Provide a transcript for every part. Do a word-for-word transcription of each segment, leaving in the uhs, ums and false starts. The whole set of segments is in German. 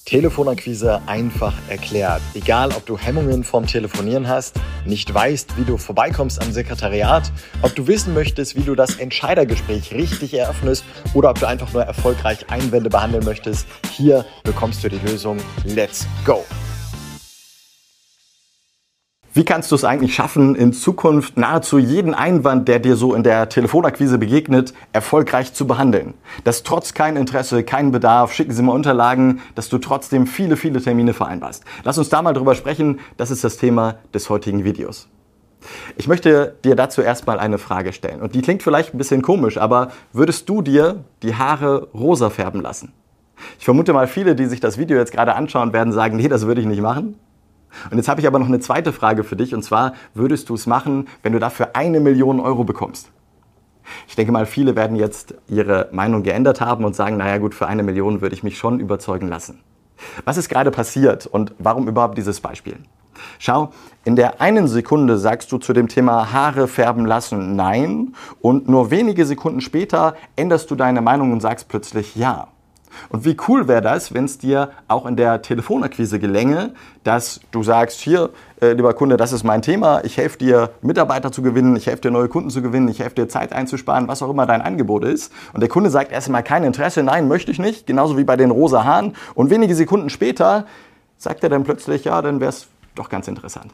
Telefonakquise einfach erklärt. Egal, ob du Hemmungen vom Telefonieren hast, nicht weißt, wie du vorbeikommst am Sekretariat, ob du wissen möchtest, wie du das Entscheidergespräch richtig eröffnest oder ob du einfach nur erfolgreich Einwände behandeln möchtest, hier bekommst du die Lösung. Let's go! Wie kannst du es eigentlich schaffen, in Zukunft nahezu jeden Einwand, der dir so in der Telefonakquise begegnet, erfolgreich zu behandeln? Dass trotz kein Interesse, kein Bedarf, schicken Sie mal Unterlagen, dass du trotzdem viele, viele Termine vereinbarst. Lass uns da mal drüber sprechen. Das ist das Thema des heutigen Videos. Ich möchte dir dazu erstmal eine Frage stellen. Und die klingt vielleicht ein bisschen komisch, aber würdest du dir die Haare rosa färben lassen? Ich vermute mal, viele, die sich das Video jetzt gerade anschauen, werden sagen, nee, das würde ich nicht machen. Und jetzt habe ich aber noch eine zweite Frage für dich, und zwar, würdest du es machen, wenn du dafür eine Million Euro bekommst? Ich denke mal, viele werden jetzt ihre Meinung geändert haben und sagen, naja gut, für eine Million würde ich mich schon überzeugen lassen. Was ist gerade passiert und warum überhaupt dieses Beispiel? Schau, in der einen Sekunde sagst du zu dem Thema Haare färben lassen nein und nur wenige Sekunden später änderst du deine Meinung und sagst plötzlich ja. Und wie cool wäre das, wenn es dir auch in der Telefonakquise gelänge, dass du sagst, hier, äh, lieber Kunde, das ist mein Thema, ich helfe dir, Mitarbeiter zu gewinnen, ich helfe dir, neue Kunden zu gewinnen, ich helfe dir, Zeit einzusparen, was auch immer dein Angebot ist. Und der Kunde sagt erstmal kein Interesse, nein, möchte ich nicht, genauso wie bei den rosa Haaren. Und wenige Sekunden später sagt er dann plötzlich, ja, dann wäre es doch ganz interessant.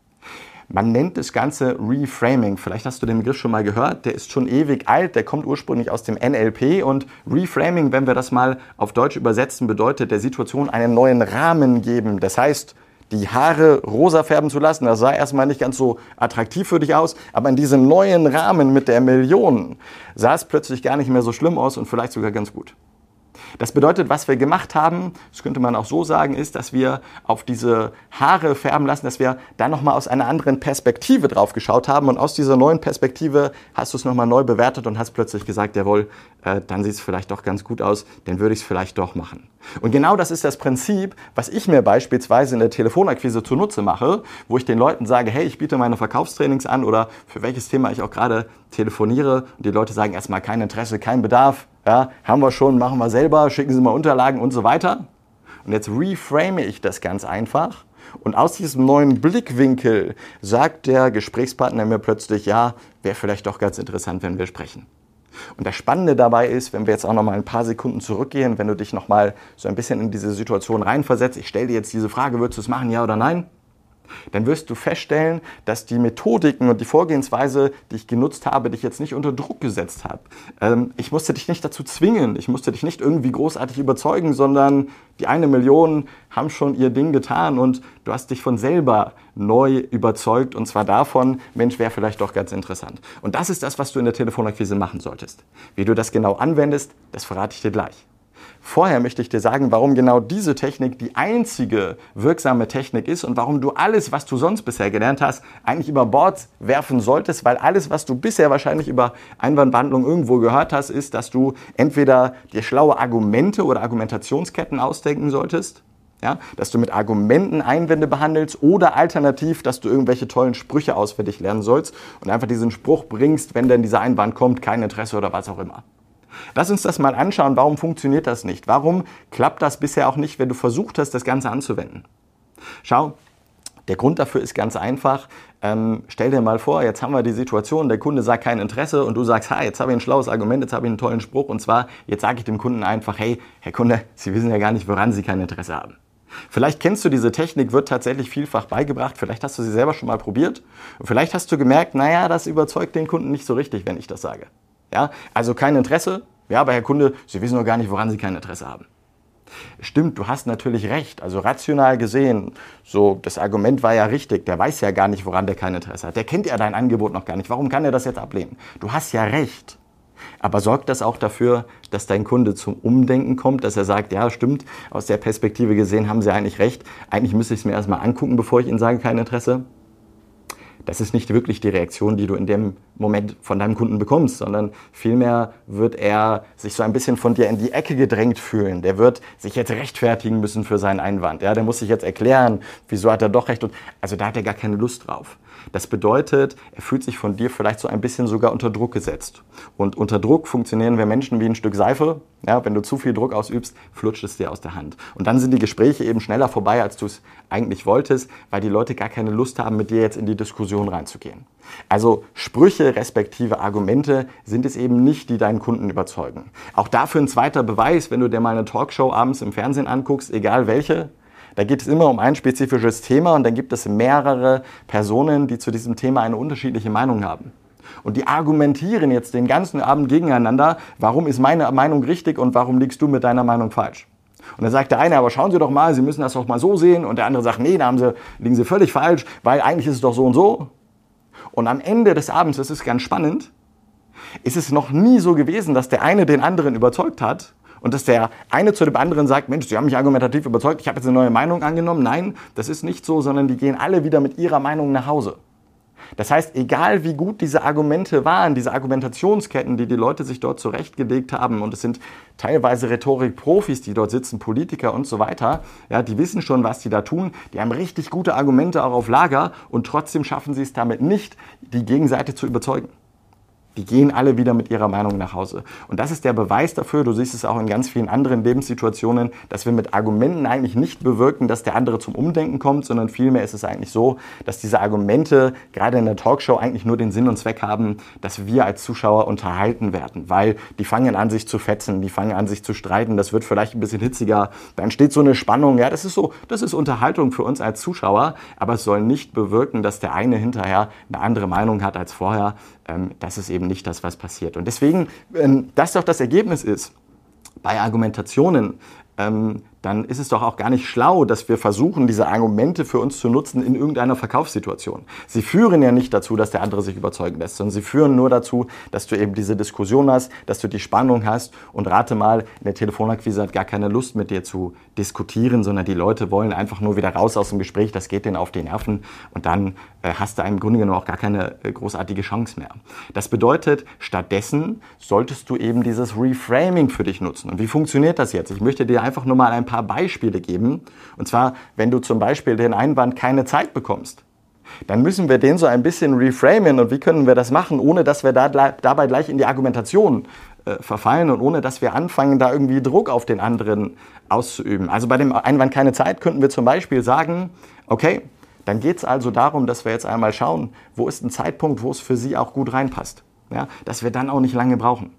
Man nennt das Ganze Reframing. Vielleicht hast du den Begriff schon mal gehört. Der ist schon ewig alt. Der kommt ursprünglich aus dem N L P. Und Reframing, wenn wir das mal auf Deutsch übersetzen, bedeutet der Situation einen neuen Rahmen geben. Das heißt, die Haare rosa färben zu lassen, das sah erstmal nicht ganz so attraktiv für dich aus. Aber in diesem neuen Rahmen mit der Million sah es plötzlich gar nicht mehr so schlimm aus und vielleicht sogar ganz gut. Das bedeutet, was wir gemacht haben, das könnte man auch so sagen, ist, dass wir auf diese Haare färben lassen, dass wir da nochmal aus einer anderen Perspektive drauf geschaut haben und aus dieser neuen Perspektive hast du es nochmal neu bewertet und hast plötzlich gesagt, jawohl, äh, dann sieht es vielleicht doch ganz gut aus, dann würde ich es vielleicht doch machen. Und genau das ist das Prinzip, was ich mir beispielsweise in der Telefonakquise zunutze mache, wo ich den Leuten sage, hey, ich biete meine Verkaufstrainings an oder für welches Thema ich auch gerade telefoniere und die Leute sagen erstmal kein Interesse, kein Bedarf. Ja, haben wir schon, machen wir selber, schicken Sie mal Unterlagen und so weiter. Und jetzt reframe ich das ganz einfach. Und aus diesem neuen Blickwinkel sagt der Gesprächspartner mir plötzlich, ja, wäre vielleicht doch ganz interessant, wenn wir sprechen. Und das Spannende dabei ist, wenn wir jetzt auch noch mal ein paar Sekunden zurückgehen, wenn du dich noch mal so ein bisschen in diese Situation reinversetzt, ich stelle dir jetzt diese Frage, würdest du es machen, ja oder nein? Dann wirst du feststellen, dass die Methodiken und die Vorgehensweise, die ich genutzt habe, dich jetzt nicht unter Druck gesetzt hat. Ähm, ich musste dich nicht dazu zwingen, ich musste dich nicht irgendwie großartig überzeugen, sondern die eine Million haben schon ihr Ding getan und du hast dich von selber neu überzeugt und zwar davon, Mensch, wäre vielleicht doch ganz interessant. Und das ist das, was du in der Telefonakquise machen solltest. Wie du das genau anwendest, das verrate ich dir gleich. Vorher möchte ich dir sagen, warum genau diese Technik die einzige wirksame Technik ist und warum du alles, was du sonst bisher gelernt hast, eigentlich über Bord werfen solltest, weil alles, was du bisher wahrscheinlich über Einwandbehandlung irgendwo gehört hast, ist, dass du entweder dir schlaue Argumente oder Argumentationsketten ausdenken solltest, ja, dass du mit Argumenten Einwände behandelst oder alternativ, dass du irgendwelche tollen Sprüche auswendig lernen sollst und einfach diesen Spruch bringst, wenn denn dieser Einwand kommt, kein Interesse oder was auch immer. Lass uns das mal anschauen, warum funktioniert das nicht? Warum klappt das bisher auch nicht, wenn du versucht hast, das Ganze anzuwenden? Schau, der Grund dafür ist ganz einfach. Ähm, stell dir mal vor, jetzt haben wir die Situation, der Kunde sagt kein Interesse und du sagst, ha, jetzt habe ich ein schlaues Argument, jetzt habe ich einen tollen Spruch und zwar, jetzt sage ich dem Kunden einfach, hey, Herr Kunde, Sie wissen ja gar nicht, woran Sie kein Interesse haben. Vielleicht kennst du diese Technik, wird tatsächlich vielfach beigebracht, vielleicht hast du sie selber schon mal probiert und vielleicht hast du gemerkt, naja, das überzeugt den Kunden nicht so richtig, wenn ich das sage. Ja, also kein Interesse, ja, aber Herr Kunde, Sie wissen doch gar nicht, woran Sie kein Interesse haben. Stimmt, du hast natürlich recht, also rational gesehen, so das Argument war ja richtig, der weiß ja gar nicht, woran der kein Interesse hat, der kennt ja dein Angebot noch gar nicht, warum kann er das jetzt ablehnen? Du hast ja recht, aber sorgt das auch dafür, dass dein Kunde zum Umdenken kommt, dass er sagt, ja stimmt, aus der Perspektive gesehen haben Sie eigentlich recht, eigentlich müsste ich es mir erstmal angucken, bevor ich Ihnen sage, kein Interesse? Das ist nicht wirklich die Reaktion, die du in dem Moment von deinem Kunden bekommst, sondern vielmehr wird er sich so ein bisschen von dir in die Ecke gedrängt fühlen. Der wird sich jetzt rechtfertigen müssen für seinen Einwand. Ja, der muss sich jetzt erklären, wieso hat er doch recht. Und also da hat er gar keine Lust drauf. Das bedeutet, er fühlt sich von dir vielleicht so ein bisschen sogar unter Druck gesetzt. Und unter Druck funktionieren wir Menschen wie ein Stück Seife. Ja, wenn du zu viel Druck ausübst, flutscht es dir aus der Hand. Und dann sind die Gespräche eben schneller vorbei, als du es eigentlich wolltest, weil die Leute gar keine Lust haben, mit dir jetzt in die Diskussion reinzugehen. Also Sprüche respektive Argumente sind es eben nicht, die deinen Kunden überzeugen. Auch dafür ein zweiter Beweis, wenn du dir mal eine Talkshow abends im Fernsehen anguckst, egal welche, da geht es immer um ein spezifisches Thema und dann gibt es mehrere Personen, die zu diesem Thema eine unterschiedliche Meinung haben. Und die argumentieren jetzt den ganzen Abend gegeneinander, warum ist meine Meinung richtig und warum liegst du mit deiner Meinung falsch. Und dann sagt der eine, aber schauen Sie doch mal, Sie müssen das doch mal so sehen. Und der andere sagt, nee, da haben Sie, liegen Sie völlig falsch, weil eigentlich ist es doch so und so. Und am Ende des Abends, das ist ganz spannend, ist es noch nie so gewesen, dass der eine den anderen überzeugt hat und dass der eine zu dem anderen sagt, Mensch, Sie haben mich argumentativ überzeugt, ich habe jetzt eine neue Meinung angenommen. Nein, das ist nicht so, sondern die gehen alle wieder mit ihrer Meinung nach Hause. Das heißt, egal wie gut diese Argumente waren, diese Argumentationsketten, die die Leute sich dort zurechtgelegt haben, und es sind teilweise Rhetorikprofis, die dort sitzen, Politiker und so weiter, ja, die wissen schon, was die da tun, die haben richtig gute Argumente auch auf Lager und trotzdem schaffen sie es damit nicht, die Gegenseite zu überzeugen. Die gehen alle wieder mit ihrer Meinung nach Hause. Und das ist der Beweis dafür, du siehst es auch in ganz vielen anderen Lebenssituationen, dass wir mit Argumenten eigentlich nicht bewirken, dass der andere zum Umdenken kommt, sondern vielmehr ist es eigentlich so, dass diese Argumente gerade in der Talkshow eigentlich nur den Sinn und Zweck haben, dass wir als Zuschauer unterhalten werden. Weil die fangen an, sich zu fetzen, die fangen an, sich zu streiten, das wird vielleicht ein bisschen hitziger, dann steht so eine Spannung. Ja, das ist so, das ist Unterhaltung für uns als Zuschauer, aber es soll nicht bewirken, dass der eine hinterher eine andere Meinung hat als vorher. Das ist eben nicht das, was passiert. Und deswegen, wenn das doch das Ergebnis ist bei Argumentationen, dann ist es doch auch gar nicht schlau, dass wir versuchen, diese Argumente für uns zu nutzen in irgendeiner Verkaufssituation. Sie führen ja nicht dazu, dass der andere sich überzeugen lässt, sondern sie führen nur dazu, dass du eben diese Diskussion hast, dass du die Spannung hast. Und rate mal, eine Telefonakquise hat gar keine Lust, mit dir zu diskutieren, sondern die Leute wollen einfach nur wieder raus aus dem Gespräch, das geht denen auf die Nerven und dann äh, hast du im Grunde genommen auch gar keine äh, großartige Chance mehr. Das bedeutet, stattdessen solltest du eben dieses Reframing für dich nutzen. Und wie funktioniert das jetzt? Ich möchte dir einfach nur mal ein paar Beispiele geben. Und zwar, wenn du zum Beispiel den Einwand keine Zeit bekommst, dann müssen wir den so ein bisschen reframen. Und wie können wir das machen, ohne dass wir da, dabei gleich in die Argumentation äh, verfallen und ohne dass wir anfangen, da irgendwie Druck auf den anderen auszuüben. Also bei dem Einwand keine Zeit könnten wir zum Beispiel sagen, okay, dann geht es also darum, dass wir jetzt einmal schauen, wo ist ein Zeitpunkt, wo es für Sie auch gut reinpasst. Ja, dass wir dann auch nicht lange brauchen.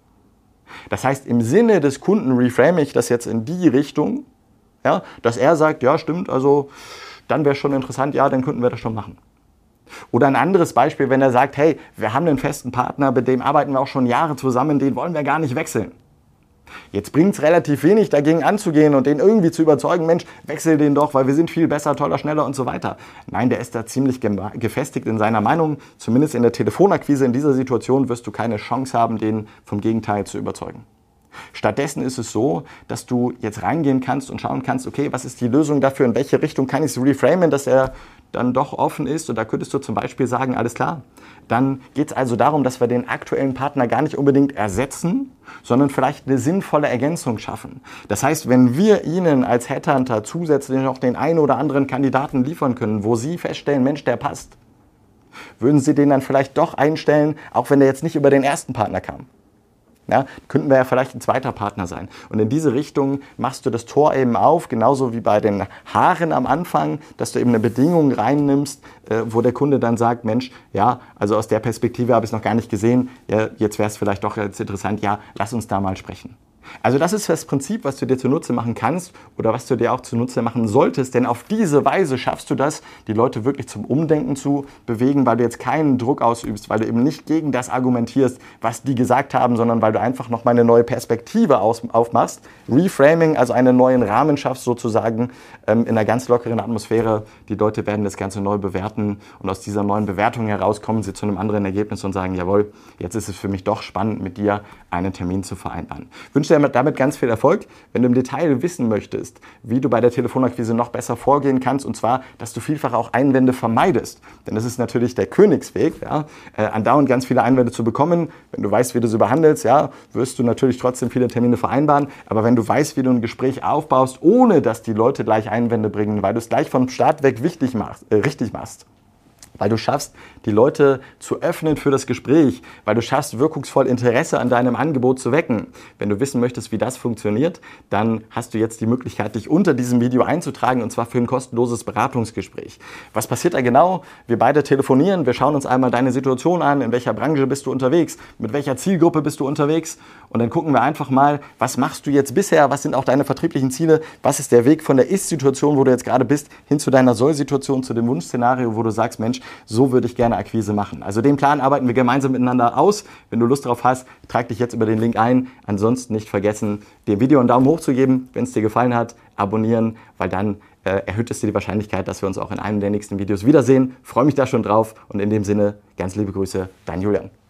Das heißt, im Sinne des Kunden reframe ich das jetzt in die Richtung, ja, dass er sagt, ja stimmt, also dann wäre es schon interessant, ja, dann könnten wir das schon machen. Oder ein anderes Beispiel, wenn er sagt, hey, wir haben einen festen Partner, mit dem arbeiten wir auch schon Jahre zusammen, den wollen wir gar nicht wechseln. Jetzt bringt es relativ wenig, dagegen anzugehen und den irgendwie zu überzeugen, Mensch, wechsel den doch, weil wir sind viel besser, toller, schneller und so weiter. Nein, der ist da ziemlich gefestigt in seiner Meinung. Zumindest in der Telefonakquise in dieser Situation wirst du keine Chance haben, den vom Gegenteil zu überzeugen. Stattdessen ist es so, dass du jetzt reingehen kannst und schauen kannst, okay, was ist die Lösung dafür, in welche Richtung kann ich es reframen, dass er dann doch offen ist. Und da könntest du zum Beispiel sagen, alles klar, dann geht es also darum, dass wir den aktuellen Partner gar nicht unbedingt ersetzen, sondern vielleicht eine sinnvolle Ergänzung schaffen. Das heißt, wenn wir Ihnen als Headhunter zusätzlich noch den einen oder anderen Kandidaten liefern können, wo Sie feststellen, Mensch, der passt, würden Sie den dann vielleicht doch einstellen, auch wenn der jetzt nicht über den ersten Partner kam. Ja, könnten wir ja vielleicht ein zweiter Partner sein. Und in diese Richtung machst du das Tor eben auf, genauso wie bei den Haaren am Anfang, dass du eben eine Bedingung reinnimmst, äh, wo der Kunde dann sagt, Mensch, ja, also aus der Perspektive habe ich es noch gar nicht gesehen, ja, jetzt wäre es vielleicht doch jetzt interessant, ja, lass uns da mal sprechen. Also das ist das Prinzip, was du dir zunutze machen kannst oder was du dir auch zunutze machen solltest, denn auf diese Weise schaffst du das, die Leute wirklich zum Umdenken zu bewegen, weil du jetzt keinen Druck ausübst, weil du eben nicht gegen das argumentierst, was die gesagt haben, sondern weil du einfach nochmal eine neue Perspektive aufmachst. Reframing, also einen neuen Rahmen schaffst sozusagen ähm, in einer ganz lockeren Atmosphäre. Die Leute werden das Ganze neu bewerten und aus dieser neuen Bewertung heraus kommen sie zu einem anderen Ergebnis und sagen, jawohl, jetzt ist es für mich doch spannend, mit dir einen Termin zu vereinbaren. Ich wünsche dir wünsche dir damit ganz viel Erfolg. Wenn du im Detail wissen möchtest, wie du bei der Telefonakquise noch besser vorgehen kannst, und zwar, dass du vielfach auch Einwände vermeidest, denn das ist natürlich der Königsweg, ja, äh, andauernd ganz viele Einwände zu bekommen. Wenn du weißt, wie du sie behandelst, ja, wirst du natürlich trotzdem viele Termine vereinbaren, aber wenn du weißt, wie du ein Gespräch aufbaust, ohne dass die Leute gleich Einwände bringen, weil du es gleich vom Start weg wichtig machst, äh, richtig machst, weil du schaffst, die Leute zu öffnen für das Gespräch, weil du schaffst, wirkungsvoll Interesse an deinem Angebot zu wecken. Wenn du wissen möchtest, wie das funktioniert, dann hast du jetzt die Möglichkeit, dich unter diesem Video einzutragen, und zwar für ein kostenloses Beratungsgespräch. Was passiert da genau? Wir beide telefonieren, wir schauen uns einmal deine Situation an, in welcher Branche bist du unterwegs, mit welcher Zielgruppe bist du unterwegs, und dann gucken wir einfach mal, was machst du jetzt bisher, was sind auch deine vertrieblichen Ziele, was ist der Weg von der Ist-Situation, wo du jetzt gerade bist, hin zu deiner Soll-Situation, zu dem Wunschszenario, wo du sagst, Mensch, so würde ich gerne Akquise machen. Also den Plan arbeiten wir gemeinsam miteinander aus. Wenn du Lust drauf hast, trag dich jetzt über den Link ein. Ansonsten nicht vergessen, dem Video einen Daumen hoch zu geben, wenn es dir gefallen hat, abonnieren, weil dann äh, erhöht es dir die Wahrscheinlichkeit, dass wir uns auch in einem der nächsten Videos wiedersehen. Freue mich da schon drauf, und in dem Sinne, ganz liebe Grüße, dein Julian.